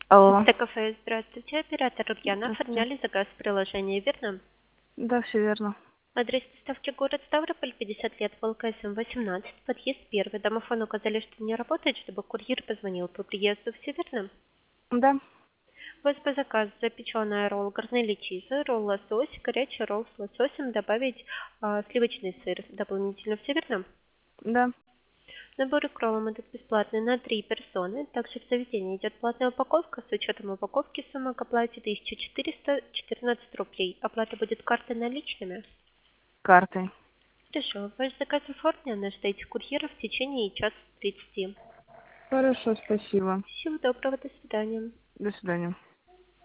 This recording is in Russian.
Алло. Это кафе, здравствуйте. Оператор Ульяна. Здравствуйте. Оформляли заказ в приложении, верно? Да, все верно. Адрес доставки город Ставрополь, 50 лет, ВЛКСМ 18, подъезд 1. Домофон указали, что не работает, чтобы курьер позвонил по приезду, все верно? Да. У вас по заказу запеченная ролл горныли чиза, ролл лосось, горячий ролл с лососем, добавить сливочный сыр дополнительно, все верно? Да. Набор икролом идут бесплатный на 3 персоны. Также в заведении идет платная упаковка. С учетом упаковки сумма к оплате 1414 рублей. Оплата будет картой наличными. Картой. Хорошо. Ваш заказ оформлен. Ожидайте курьера в течение часа 30. Хорошо, спасибо. Всего доброго. До свидания. До свидания.